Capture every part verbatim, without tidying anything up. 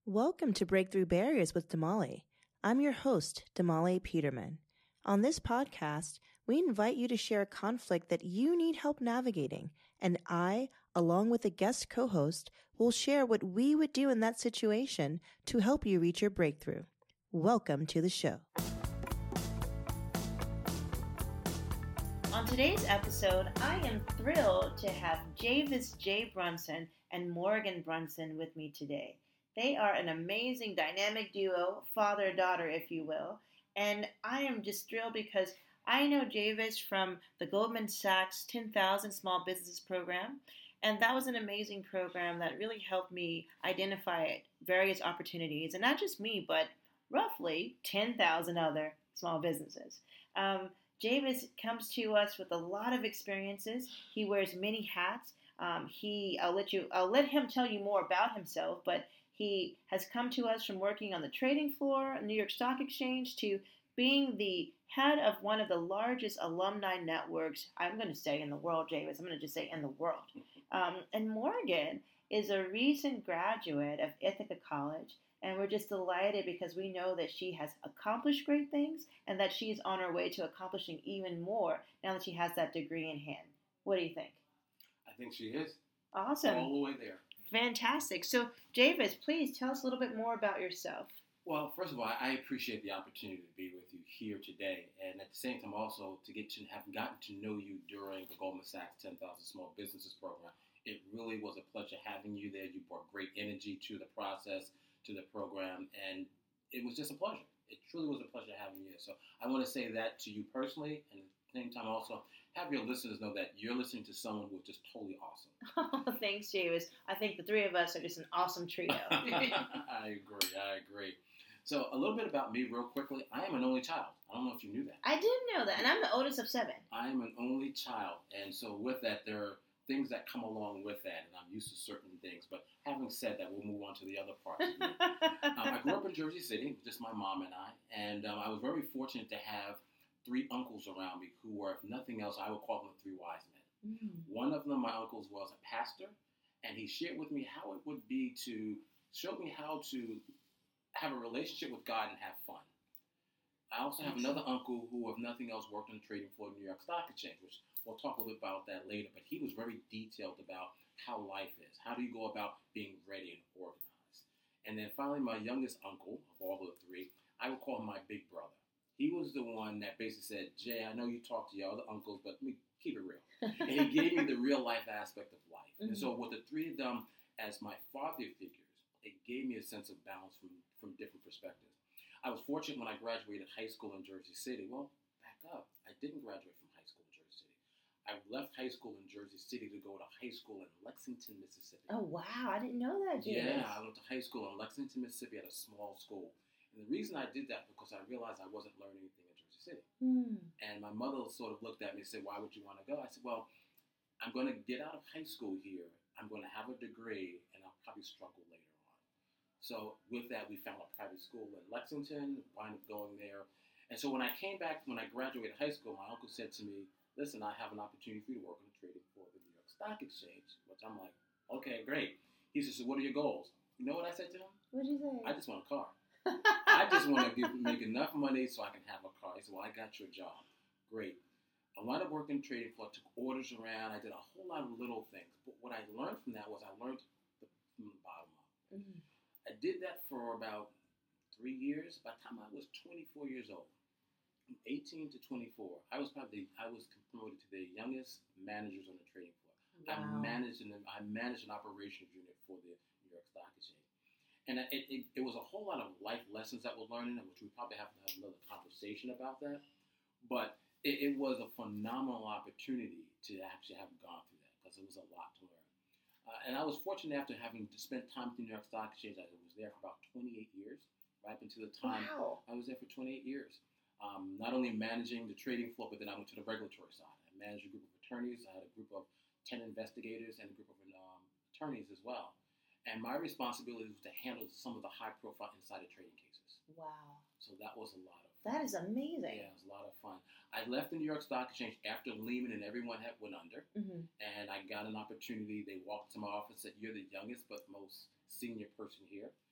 Welcome to Breakthrough Barriers with Damali. I'm your host, Damali Peterman. On this podcast, we invite you to share a conflict that you need help navigating, and I, along with a guest co-host, will share what we would do in that situation to help you reach your breakthrough. Welcome to the show. On today's episode, I am thrilled to have Javis J. Brunson and Morgan Brunson with me today. They are an amazing dynamic duo, father-daughter, if you will, and I am just thrilled because I know Javis from the Goldman Sachs ten thousand Small Businesses Program, and that was an amazing program that really helped me identify various opportunities, and not just me, but roughly ten thousand other small businesses. Um, Javis comes to us with a lot of experiences. He wears many hats. Um, he, I'll let you, I'll let him tell you more about himself, but he has come to us from working on the trading floor, New York Stock Exchange, to being the head of one of the largest alumni networks, I'm going to say in the world, Javis. I'm going to just say in the world. Um, and Morgan is a recent graduate of Ithaca College, and we're just delighted because we know that she has accomplished great things and that she's on her way to accomplishing even more now that she has that degree in hand. What do you think? I think she is. Awesome. All the way there. Fantastic. So, Javis, please tell us a little bit more about yourself. Well, first of all, I appreciate the opportunity to be with you here today, and at the same time also to get to have gotten to know you during the Goldman Sachs ten thousand Small Businesses Program. It really was a pleasure having you there. You brought great energy to the process, to the program, and it was just a pleasure. It truly was a pleasure having you. So I want to say that to you personally, and at the same time also have your listeners know that you're listening to someone who's just totally awesome. Oh, thanks, Javis. I think the three of us are just an awesome trio. I agree. I agree. So a little bit about me real quickly. I am an only child. I don't know if you knew that. I didn't know that, and I'm the oldest of seven. I am an only child, and so with that, there are things that come along with that, and I'm used to certain things. But having said that, we'll move on to the other parts of me. um, I grew up in Jersey City, just my mom and I, and um, I was very fortunate to have three uncles around me who were, if nothing else, I would call them the three wise men. Mm. One of them, my uncles, was a pastor, and he shared with me how it would be to show me how to have a relationship with God and have fun. I also have another uncle who, if nothing else, worked on the trading floor of New York Stock Exchange, which we'll talk a little bit about that later, but he was very detailed about how life is. How do you go about being ready and organized? And then finally, my youngest uncle, of all of the three, I would call him my big brother. He was the one that basically said, Jay, I know you talk to your other uncles, but let me keep it real. And he gave me the real life aspect of life. Mm-hmm. And so with the three of them as my father figures, it gave me a sense of balance from, from different perspectives. I was fortunate when I graduated high school in Jersey City. Well, back up. I didn't graduate from high school in Jersey City. I left high school in Jersey City to go to high school in Lexington, Mississippi. Oh, wow. I didn't know that, James. Yeah, I went to high school in Lexington, Mississippi at a small school. And the reason I did that because I realized I wasn't learning anything in Jersey City. Mm. And my mother sort of looked at me and said, why would you want to go? I said, well, I'm going to get out of high school here. I'm going to have a degree, and I'll probably struggle later on. So with that, we found a private school in Lexington, wound up going there. And so when I came back, when I graduated high school, my uncle said to me, listen, I have an opportunity for you to work on the trading floor of the New York Stock Exchange, which I'm like, okay, great. He said, so what are your goals? You know what I said to him? What did you say? I just want a car. I just want to give, make enough money so I can have a car. He said, well, I got your job. Great. I wound up working trading floor, took orders around. I did a whole lot of little things. But what I learned from that was I learned the, from the bottom up. Mm-hmm. I did that for about three years. By the time I was twenty-four years old, from eighteen to twenty-four, I was probably I was promoted to the youngest managers on the trading floor. Wow. I managed an I managed an operations unit for the New York Stock Exchange. And it, it, it was a whole lot of life lessons that we're learning, which we probably have to have another conversation about that. But it, it was a phenomenal opportunity to actually have gone through that because it was a lot to learn. Uh, and I was fortunate after having spent time at the New York Stock Exchange. I was there for about twenty-eight years, right up until the time wow. I was there for twenty-eight years. Um, not only managing the trading floor, but then I went to the regulatory side. I managed a group of attorneys. I had a group of ten investigators and a group of um, attorneys as well. And my responsibility was to handle some of the high-profile insider trading cases. Wow. So that was a lot of fun. That is amazing. Yeah, it was a lot of fun. I left the New York Stock Exchange after Lehman and everyone had went under. Mm-hmm. And I got an opportunity. They walked to my office and said, you're the youngest but most senior person here.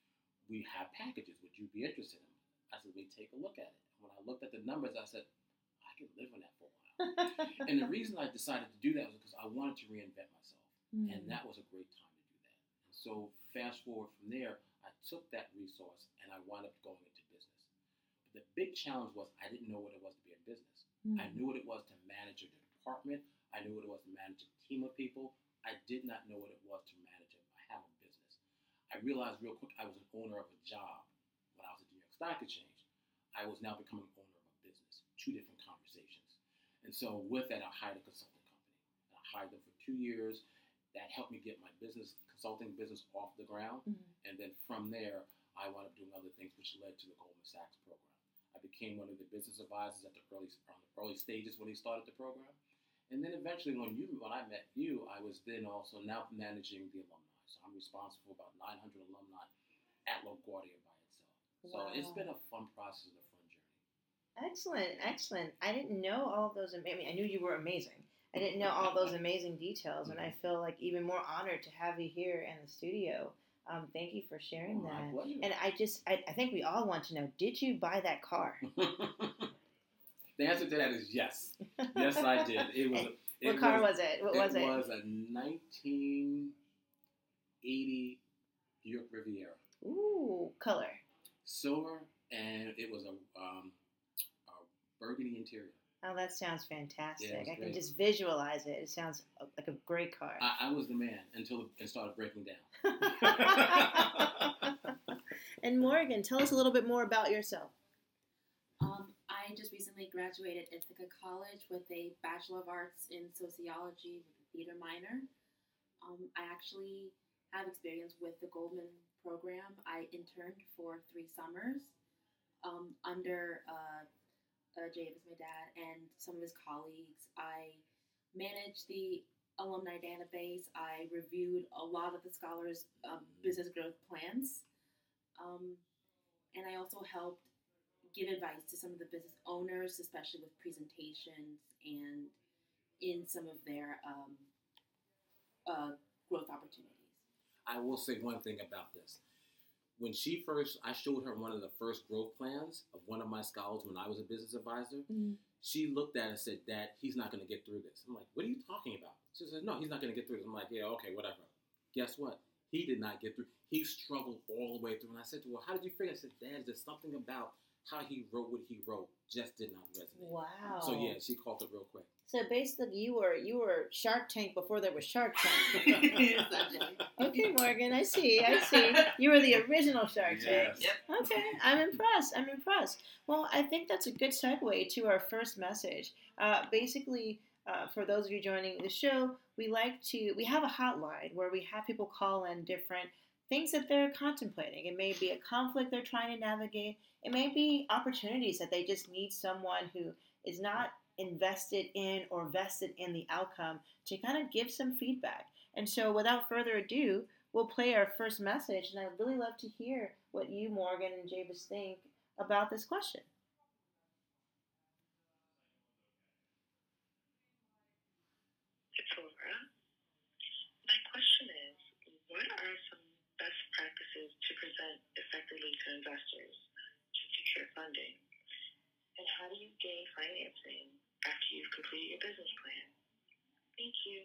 we have packages. Would you be interested in them? I said, let me take a look at it. When I looked at the numbers, I said, I can live on that for a while. And the reason I decided to do that was because I wanted to reinvent myself. Mm. And that was a great time to do that. And so fast forward from there, I took that resource and I wound up going into business. But the big challenge was I didn't know what it was to be in business. Mm. I knew what it was to manage a department. I knew what it was to manage a team of people. I did not know what it was to manage a, have a business. I realized real quick I was an owner of a job when I was at the New York Stock Exchange. I was now becoming owner of a business. Two different conversations. And so with that, I hired a consulting company. And I hired them for two years. That helped me get my business, consulting business off the ground. Mm-hmm. And then from there, I wound up doing other things, which led to the Goldman Sachs program. I became one of the business advisors at the early, on the early stages when he started the program. And then eventually, when you when I met you, I was then also now managing the alumni. So I'm responsible for about nine hundred alumni at LaGuardia by itself. Wow. So it's been a fun process and a fun journey. Excellent, excellent. I didn't know all those. I mean, I knew you were amazing. I didn't know all those amazing details, and I feel like even more honored to have you here in the studio. Um, thank you for sharing oh, that. My pleasure. And I just, I, I think we all want to know: did you buy that car? The answer to that is yes. Yes, I did. It was. A, it what car was, was it? What was it? It was a nineteen eighty Buick Riviera. Ooh, color. Silver, and it was a, um, a burgundy interior. Oh, that sounds fantastic. Yeah, I great. can just visualize it. It sounds like a great car. I, I was the man until it started breaking down. And Morgan, tell us a little bit more about yourself. Um, I just recently graduated Ithaca College with a Bachelor of Arts in Sociology with a theater minor. Um, I actually have experience with the Goldman program. I interned for three summers um, under uh, uh, Jay is my dad and some of his colleagues. I managed the alumni database. I reviewed a lot of the scholars' um, business growth plans. Um, and I also helped give advice to some of the business owners, especially with presentations and in some of their um, uh, growth opportunities. I will say one thing about this. When she first, I showed her one of the first growth plans of one of my scholars when I was a business advisor. Mm-hmm. She looked at it and said, Dad, he's not going to get through this. I'm like, what are you talking about? She said, no, he's not going to get through this. I'm like, yeah, okay, whatever. Guess what? He did not get through. He struggled all the way through. And I said to her, well, how did you figure? I said, Dad, there's something about how he wrote what he wrote just did not resonate. Wow. So yeah, she called it real quick. So basically, you were you were Shark Tank before there was Shark Tank. Okay, Morgan, I see, I see. You were the original Shark Tank. Yes. Yep. Okay, I'm impressed. I'm impressed. Well, I think that's a good segue to our first message. Uh, basically, uh, for those of you joining the show, we like to we have a hotline where we have people call in different things that they're contemplating. It may be a conflict they're trying to navigate. It may be opportunities that they just need someone who is not invested in or vested in the outcome to kind of give some feedback. And so without further ado, we'll play our first message. And I'd really love to hear what you, Morgan, and Javis think about this question. It's Laura. My question is, what are some best practices to present effectively to investors to secure funding? And how do you gain financing after you've completed your business plan? Thank you.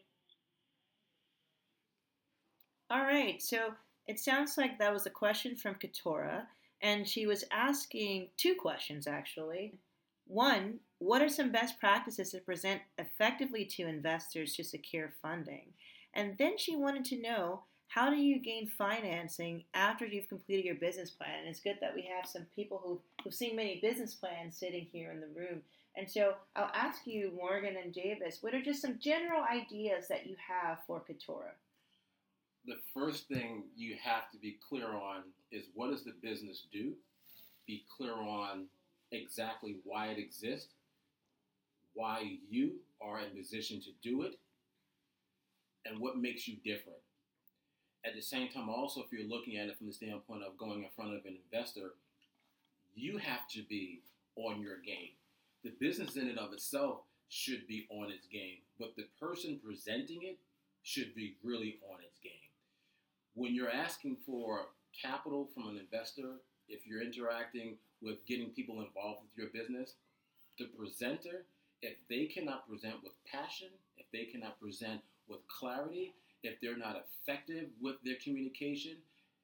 All right, so it sounds like that was a question from Katora, and she was asking two questions, actually. One, what are some best practices to present effectively to investors to secure funding? And then she wanted to know, how do you gain financing after you've completed your business plan? And it's good that we have some people who've, who've seen many business plans sitting here in the room. And so I'll ask you, Morgan and Javis, what are just some general ideas that you have for Katora? The first thing you have to be clear on is, what does the business do? Be clear on exactly why it exists, why you are in position to do it, and what makes you different. At the same time, also, if you're looking at it from the standpoint of going in front of an investor, you have to be on your game. The business in and of itself should be on its game, but the person presenting it should be really on its game. When you're asking for capital from an investor, if you're interacting with getting people involved with your business, the presenter, if they cannot present with passion, if they cannot present with clarity, if they're not effective with their communication,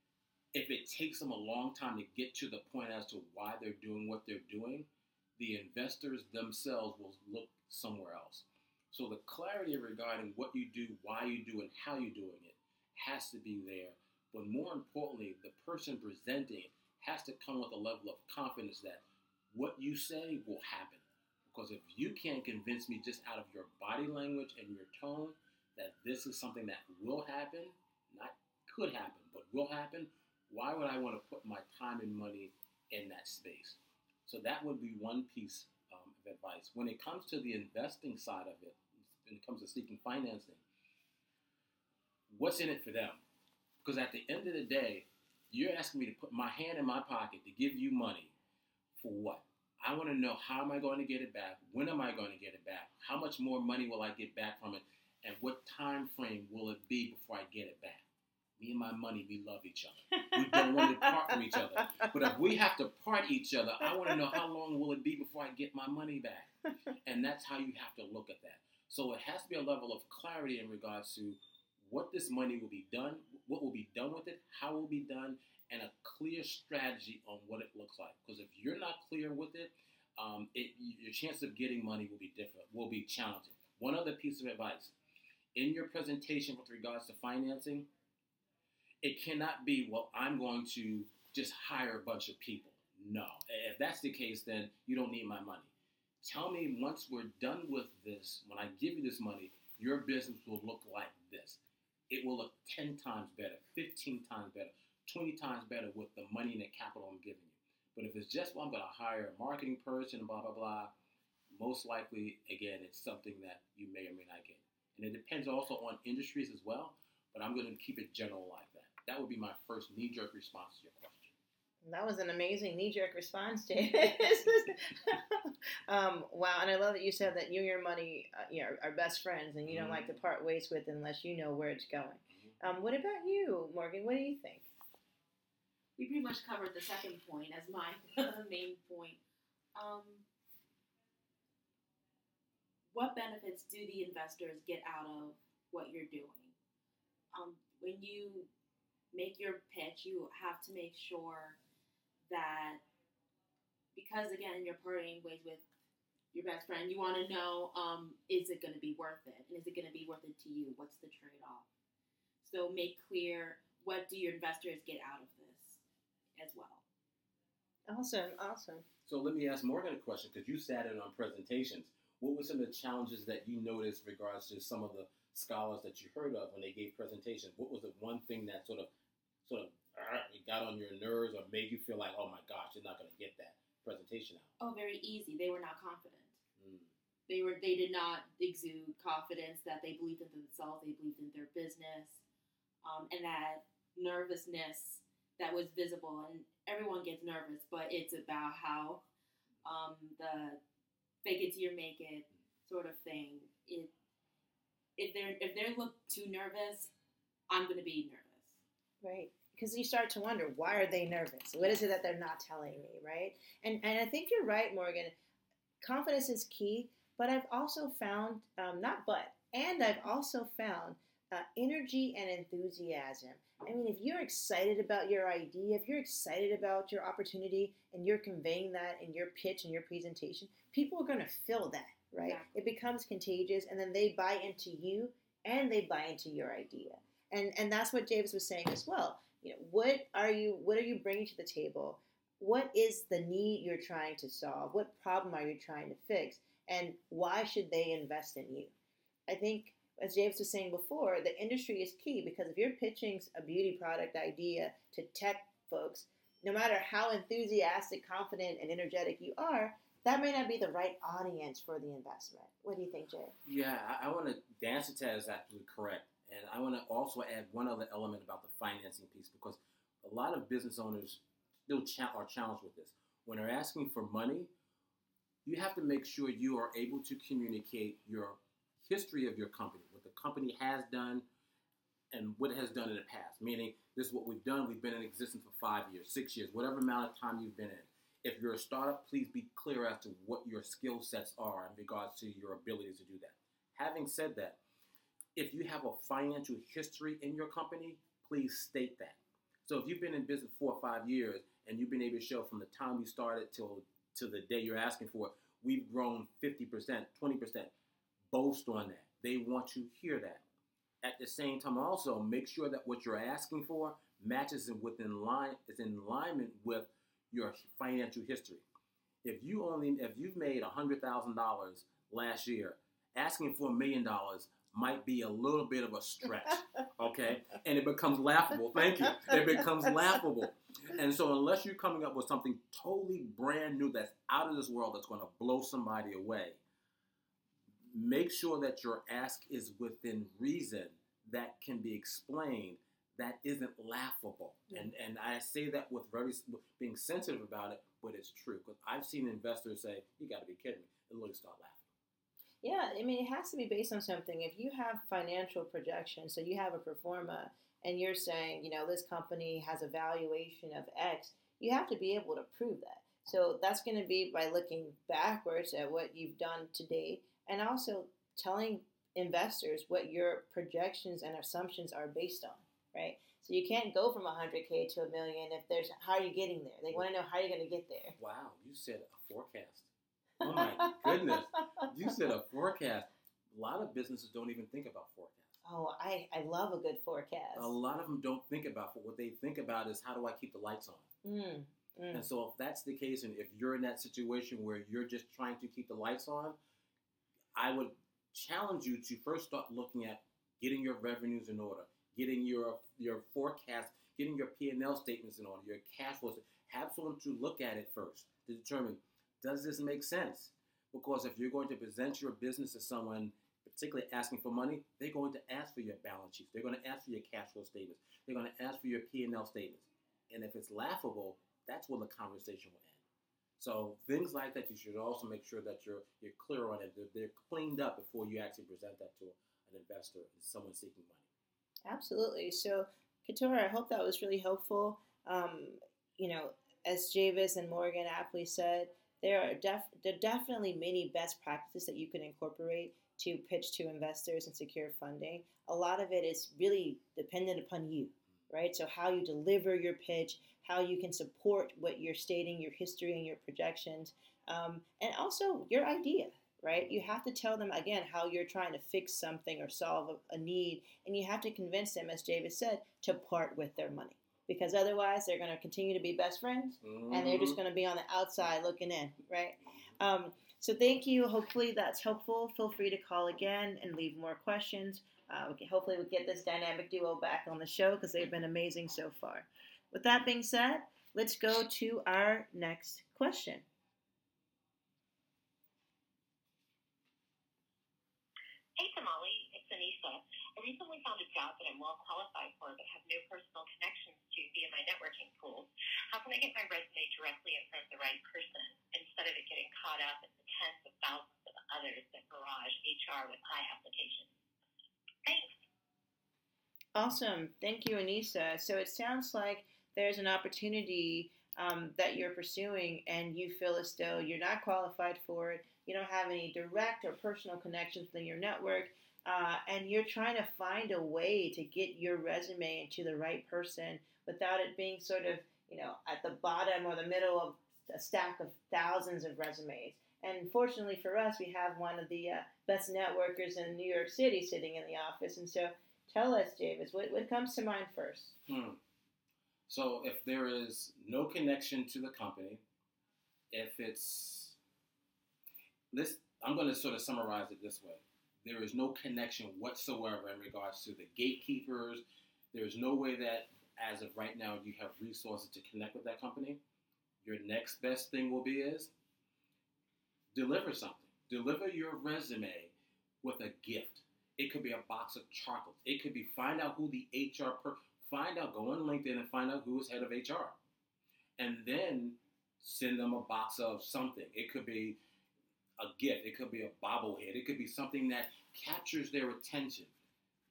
if it takes them a long time to get to the point as to why they're doing what they're doing, the investors themselves will look somewhere else. So the clarity regarding what you do, why you do, and how you're doing it has to be there. But more importantly, the person presenting has to come with a level of confidence that what you say will happen. Because if you can't convince me just out of your body language and your tone that this is something that will happen, not could happen, but will happen, why would I want to put my time and money in that space? So that would be one piece um, of advice. When it comes to the investing side of it, when it comes to seeking financing, what's in it for them? Because at the end of the day, you're asking me to put my hand in my pocket to give you money for what? I want to know, how am I going to get it back? When am I going to get it back? How much more money will I get back from it? And what time frame will it be before I get it back? Me and my money, we love each other. We don't want to part from each other. But if we have to part each other, I want to know, how long will it be before I get my money back? And that's how you have to look at that. So it has to be a level of clarity in regards to what this money will be done, what will be done with it, how it will be done, and a clear strategy on what it looks like. Because if you're not clear with it, um, it, your chance of getting money will be different, will be challenging. One other piece of advice. In your presentation with regards to financing, it cannot be, well, I'm going to just hire a bunch of people. No. If that's the case, then you don't need my money. Tell me, once we're done with this, when I give you this money, your business will look like this. It will look ten times better, fifteen times better, twenty times better with the money and the capital I'm giving you. But if it's just, well, I'm going to hire a marketing person, blah, blah, blah, most likely, again, it's something that you may or may not get. And it depends also on industries as well, but I'm going to keep it general like that. That would be my first knee-jerk response to your question. That was an amazing knee-jerk response, James. um, wow, and I love that you said that you and your money uh, you know, are best friends, and you don't mm-hmm. like to part ways with unless you know where it's going. Mm-hmm. Um, what about you, Morgan? What do you think? We pretty much covered the second point as my main point. Um, what benefits do the investors get out of what you're doing? Um, when you make your pitch, you have to make sure that, because again, you're parting ways with your best friend, you want to know, um, is it going to be worth it? And is it going to be worth it to you? What's the trade-off? So make clear, what do your investors get out of this as well? Awesome, awesome. So let me ask Morgan a question, because you sat in on presentations. What were some of the challenges that you noticed in regards to some of the scholars that you heard of when they gave presentations? What was the one thing that sort of sort of uh, got on your nerves or made you feel like, oh my gosh, you're not going to get that presentation out? Oh, very easy. They were not confident. Mm. They were. They did not exude confidence that they believed in themselves. They believed in their business, um, and that nervousness that was visible. And everyone gets nervous, but it's about how um, the fake it till you make it sort of thing. It if they're if they look too nervous, I'm going to be nervous. Right. Because you start to wonder, why are they nervous? What is it that they're not telling me, right? And and I think you're right, Morgan. Confidence is key, but I've also found, um, not but, and I've also found uh, energy and enthusiasm. I mean, if you're excited about your idea, if you're excited about your opportunity, and you're conveying that in your pitch and your presentation, people are going to feel that, right? Yeah. It becomes contagious, and then they buy into you, and they buy into your idea. And and that's what James was saying as well. You know, what are you what are you bringing to the table? What is the need you're trying to solve? What problem are you trying to fix? And why should they invest in you? I think, as James was saying before, the industry is key, because if you're pitching a beauty product idea to tech folks, no matter how enthusiastic, confident, and energetic you are, that may not be the right audience for the investment. What do you think, Jay? Yeah, I, I want to, the answer to that is absolutely correct. And I want to also add one other element about the financing piece, because a lot of business owners still cha- are challenged with this. When they're asking for money, you have to make sure you are able to communicate your history of your company, what the company has done, and what it has done in the past. Meaning, this is what we've done. We've been in existence for five years, six years, whatever amount of time you've been in. If you're a startup, please be clear as to what your skill sets are in regards to your ability to do that. Having said that, if you have a financial history in your company, please state that. So if you've been in business four or five years and you've been able to show from the time we started till to the day you're asking for it, we've grown fifty percent, twenty percent. Boast on that. They want to hear that. At the same time, also make sure that what you're asking for matches and within line is in alignment with your financial history. If you only if you've made a hundred thousand dollars last year, asking for a million dollars might be a little bit of a stretch, okay? And it becomes laughable. Thank you. It becomes laughable. And so unless you're coming up with something totally brand new that's out of this world that's going to blow somebody away, make sure that your ask is within reason, that can be explained, that isn't laughable. And and I say that with very being sensitive about it, but it's true. Because I've seen investors say, you got to be kidding me, and literally start laughing. Yeah, I mean, it has to be based on something. If you have financial projections, so you have a pro forma, and you're saying, you know, this company has a valuation of X, you have to be able to prove that. So that's going to be by looking backwards at what you've done to date, and also telling investors what your projections and assumptions are based on, right? So you can't go from one hundred K to a million if there's, how are you getting there? They want to know how you're going to get there. Wow, you said a forecast. Oh my goodness. You said a forecast. A lot of businesses don't even think about forecasts. Oh, I, I love a good forecast. A lot of them don't think about it. What they think about is, how do I keep the lights on? Mm, mm. And so if that's the case, and if you're in that situation where you're just trying to keep the lights on, I would challenge you to first start looking at getting your revenues in order, getting your your forecast, getting your P and L statements in order, your cash flows. Have someone to look at it first to determine, does this make sense? Because if you're going to present your business to someone, particularly asking for money, they're going to ask for your balance sheets. They're going to ask for your cash flow statements. They're going to ask for your P and L statements. And if it's laughable, that's where the conversation will end. So things like that, you should also make sure that you're you're clear on it. They're, they're cleaned up before you actually present that to an investor, someone seeking money. Absolutely. So, Keturah, I hope that was really helpful. Um, you know, as Javis and Morgan aptly said, there are def- there are definitely many best practices that you can incorporate to pitch to investors and secure funding. A lot of it is really dependent upon you, right? So how you deliver your pitch, how you can support what you're stating, your history and your projections, um, and also your idea, right? You have to tell them, again, how you're trying to fix something or solve a, a need, and you have to convince them, as Javis said, to part with their money. Because otherwise, they're going to continue to be best friends, mm-hmm. and they're just going to be on the outside looking in, right? Um, so thank you. Hopefully that's helpful. Feel free to call again and leave more questions. Uh, we can, hopefully we get this dynamic duo back on the show because they've been amazing so far. With that being said, let's go to our next question. Hey, Tamale, it's Anissa. I recently found a job that I'm well qualified for but have no personal connections to via my networking tools. How can I get my resume directly in front of the right person instead of it getting caught up in the tens of thousands of others that barrage H R with high applications? Thanks. Awesome. Thank you, Anissa. So it sounds like there's an opportunity um, that you're pursuing and you feel as though you're not qualified for it. You don't have any direct or personal connections within your network. Uh, and you're trying to find a way to get your resume into the right person without it being sort of, you know, at the bottom or the middle of a stack of thousands of resumes. And fortunately for us, we have one of the uh, best networkers in New York City sitting in the office. And so tell us, Javis, what, what comes to mind first? Hmm. So if there is no connection to the company, if it's, this, I'm going to sort of summarize it this way. There is no connection whatsoever in regards to the gatekeepers. There is no way that, as of right now, you have resources to connect with that company. Your next best thing will be is deliver something. Deliver your resume with a gift. It could be a box of chocolates. It could be find out who the H R, per- find out, go on LinkedIn and find out who is head of H R. And then send them a box of something. It could be a gift. It could be a bobblehead. It could be something that captures their attention.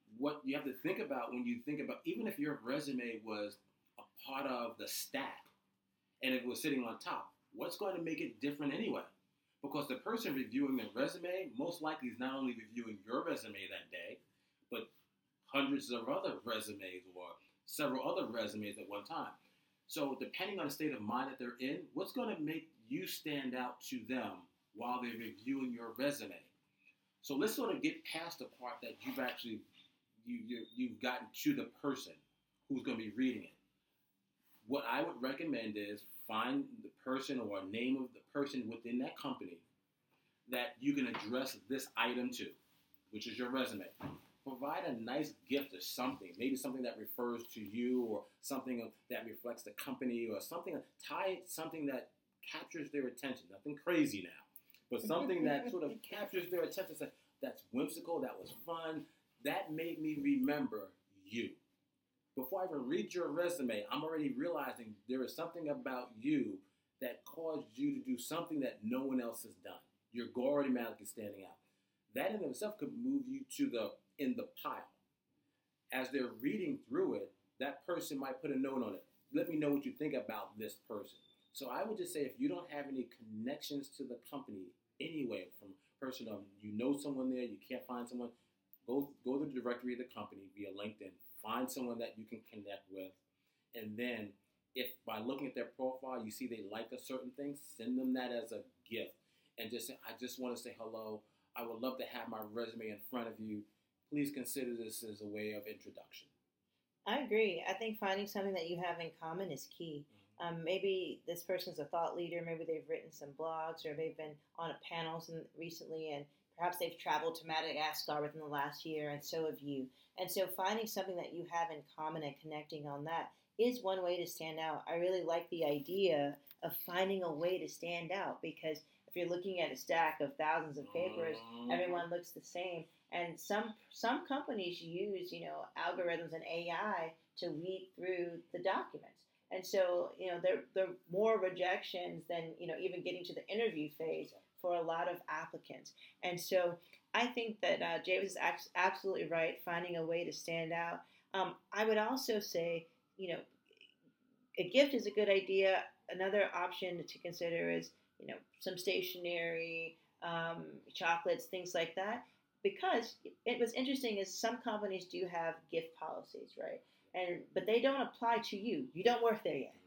what you have to think about when you think about, even if your resume was a part of the stack and it was sitting on top, what's going to make it different anyway? Because the person reviewing the resume most likely is not only reviewing your resume that day, but hundreds of other resumes or several other resumes at one time. So depending on the state of mind that they're in, what's going to make you stand out to them while they're reviewing your resume? So let's sort of get past the part that you've actually, you, you, you've gotten to the person who's going to be reading it. What I would recommend is find the person or name of the person within that company that you can address this item to, which is your resume. Provide a nice gift or something, maybe something that refers to you or something that reflects the company or something, tie something that captures their attention. Nothing crazy now, but something that sort of captures their attention. That's whimsical, that was fun, that made me remember you. Before I even read your resume, I'm already realizing there is something about you that caused you to do something that no one else has done. You're automatically standing out. That in itself could move you to the in the pile. As they're reading through it, that person might put a note on it. Let me know what you think about this person. So I would just say, if you don't have any connections to the company anyway, from person of you know someone there, you can't find someone, go go to the directory of the company via LinkedIn. Find someone that you can connect with, and then if by looking at their profile you see they like a certain thing, send them that as a gift, and just say, I just want to say hello. I would love to have my resume in front of you. Please consider this as a way of introduction. I agree. I think finding something that you have in common is key. Mm-hmm. Um, maybe this person's a thought leader. Maybe they've written some blogs, or they've been on panels in, recently, and perhaps they've traveled to Madagascar within the last year, and so have you. And so finding something that you have in common and connecting on that is one way to stand out. I really like the idea of finding a way to stand out, because if you're looking at a stack of thousands of papers, everyone looks the same. And some some companies use, you know, algorithms and A I to weed through the documents. And so, you know, there there are more rejections than, you know, even getting to the interview phase for a lot of applicants. And so I think that uh, James is absolutely right, finding a way to stand out. Um, I would also say, you know, a gift is a good idea. Another option to consider is, you know, some stationery, um, chocolates, things like that. Because it was interesting is some companies do have gift policies, right? And but they don't apply to you. You don't work there yet.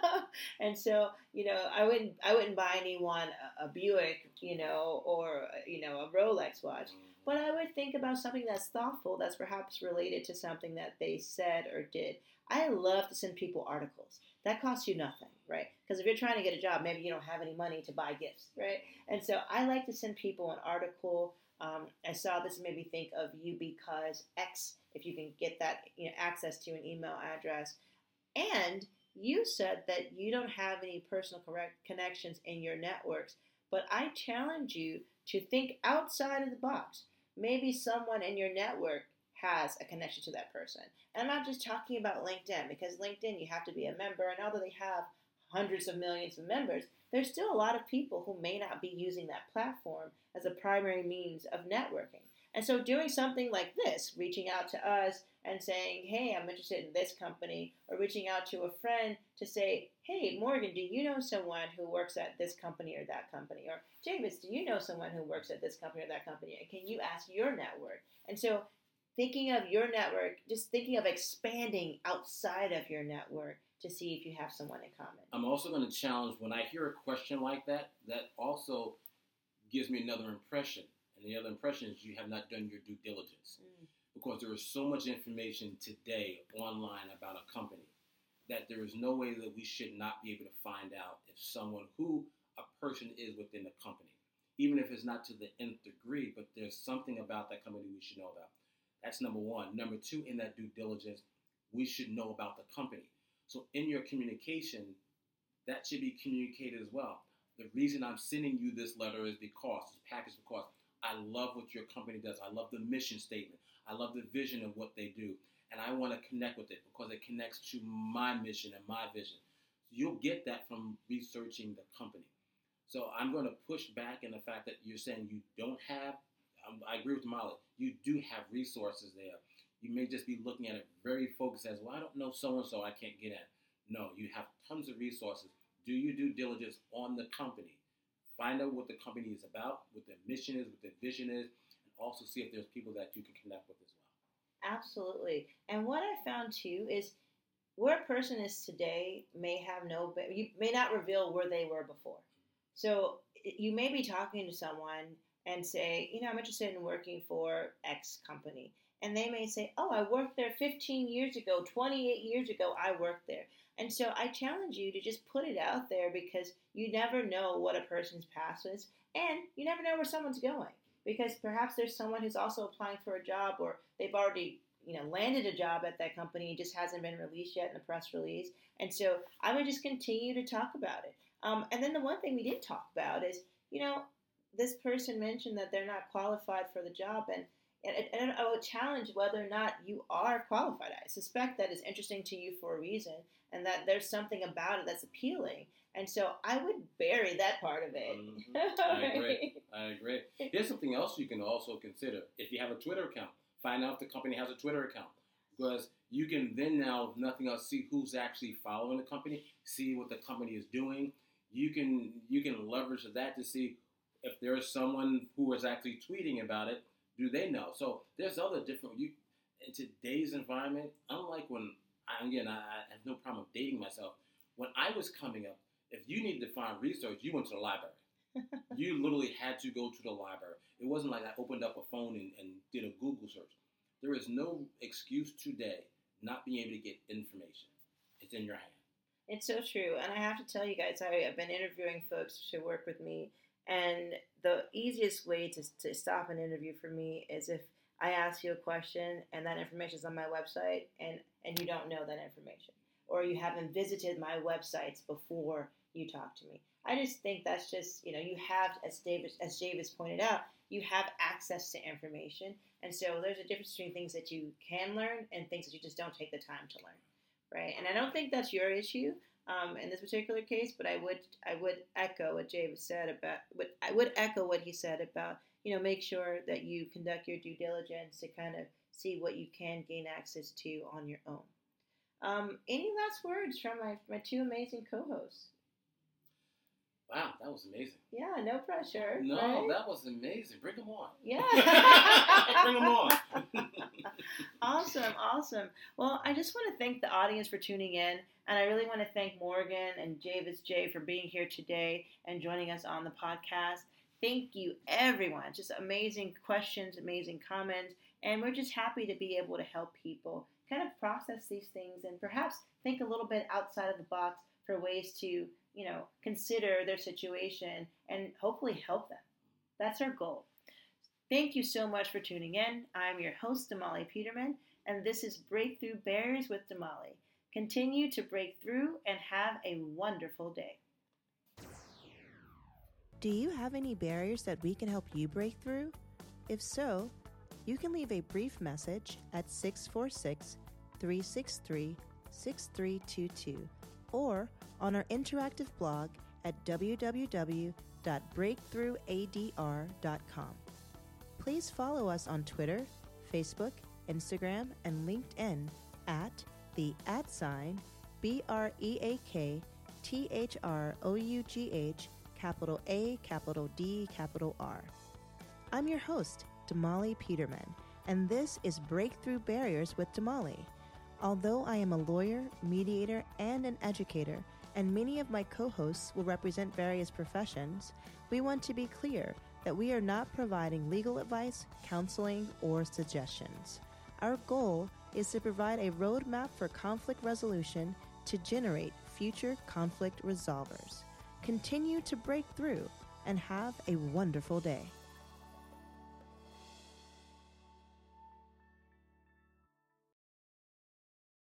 And so, you know, I wouldn't I wouldn't buy anyone a, a Buick, you know, or, you know, a Rolex watch. But I would think about something that's thoughtful, that's perhaps related to something that they said or did. I love to send people articles. That costs you nothing, right? Because if you're trying to get a job, maybe you don't have any money to buy gifts, right? And so I like to send people an article. Um, I saw this made me think of you because X, if you can get that, you know, access to an email address. And you said that you don't have any personal correct connections in your networks, but I challenge you to think outside of the box. Maybe someone in your network has a connection to that person. And I'm not just talking about LinkedIn, because LinkedIn, you have to be a member, and although they have hundreds of millions of members, there's still a lot of people who may not be using that platform as a primary means of networking. And so doing something like this, reaching out to us and saying, hey, I'm interested in this company, or reaching out to a friend to say, hey, Morgan, do you know someone who works at this company or that company? Or Javis, do you know someone who works at this company or that company? And can you ask your network? And so thinking of your network, just thinking of expanding outside of your network to see if you have someone in common. I'm also going to challenge, when I hear a question like that, that also gives me another impression. And the other impression is you have not done your due diligence. Mm. Because there is so much information today online about a company that there is no way that we should not be able to find out if someone, who a person is within the company. Even if it's not to the nth degree, but there's something about that company we should know about. That's number one. Number two, in that due diligence, we should know about the company. So in your communication, that should be communicated as well. The reason I'm sending you this letter is because, this package because I love what your company does. I love the mission statement. I love the vision of what they do. And I want to connect with it because it connects to my mission and my vision. So you'll get that from researching the company. So I'm going to push back in the fact that you're saying you don't have, um, I agree with Molly, you do have resources there. You may just be looking at it very focused as, well, I don't know so-and-so, I can't get in. No, you have tons of resources. Do your due diligence on the company. Find out what the company is about, what their mission is, what their vision is, and also see if there's people that you can connect with as well. Absolutely. And what I found too is where a person is today may have no, you may not reveal where they were before. So you may be talking to someone and say, you know, I'm interested in working for X company. And they may say, oh, I worked there fifteen years ago, twenty-eight years ago, I worked there. And so I challenge you to just put it out there because you never know what a person's past is. And you never know where someone's going. Because perhaps there's someone who's also applying for a job or they've already, you know, landed a job at that company. It just hasn't been released yet in the press release. And so I would just continue to talk about it. Um, and then the one thing we did talk about is, you know, this person mentioned that they're not qualified for the job. And, and, and I would challenge whether or not you are qualified. I suspect that it's interesting to you for a reason and that there's something about it that's appealing. And so I would bury that part of it. Mm-hmm. I agree. I agree. Here's something else you can also consider. If you have a Twitter account, find out if the company has a Twitter account. Because you can then now, if nothing else, see who's actually following the company, see what the company is doing. You can you can leverage that to see if there is someone who is actually tweeting about it. Do they know? So there's other different, you, in today's environment, unlike when, I, again, I, I have no problem with dating myself. When I was coming up, if you needed to find research, you went to the library. You literally had to go to the library. It wasn't like I opened up a phone and, and did a Google search. There is no excuse today not being able to get information. It's in your hand. It's so true. And I have to tell you guys, I, I've been interviewing folks to work with me. And the easiest way to, to stop an interview for me is if I ask you a question and that information is on my website and, and you don't know that information. Or you haven't visited my websites before you talk to me. I just think that's just, you know, you have, as David, as Davis pointed out, you have access to information. And so there's a difference between things that you can learn and things that you just don't take the time to learn, right? And I don't think that's your issue um, in this particular case, but I would I would echo what Davis said about, what I would echo what he said about, you know, make sure that you conduct your due diligence to kind of see what you can gain access to on your own. Um, any last words from my, my two amazing co-hosts? Wow, that was amazing. Yeah, no pressure. No, right? that was amazing. Bring them on. Yeah. Bring them on. Awesome, awesome. Well, I just want to thank the audience for tuning in, and I really want to thank Morgan and Javis J for being here today and joining us on the podcast. Thank you, everyone. Just amazing questions, amazing comments, and we're just happy to be able to help people kind of process these things and perhaps think a little bit outside of the box for ways to, you know, consider their situation and hopefully help them. That's our goal. Thank you so much for tuning in. I'm your host, Damali Peterman, and this is Breakthrough Barriers with Damali. Continue to break through and have a wonderful day. Do you have any barriers that we can help you break through? If so, you can leave a brief message at six four six, three six three, six three two two or on our interactive blog at w w w dot breakthrough a d r dot com. Please follow us on Twitter, Facebook, Instagram, and LinkedIn at the at sign B R E A K T H R O U G H capital A, capital D, capital R. I'm your host, Damali Peterman, and this is Breakthrough Barriers with Damali. Although I am a lawyer, mediator, and an educator, and many of my co-hosts will represent various professions, we want to be clear that we are not providing legal advice, counseling, or suggestions. Our goal is to provide a roadmap for conflict resolution to generate future conflict resolvers. Continue to break through and have a wonderful day.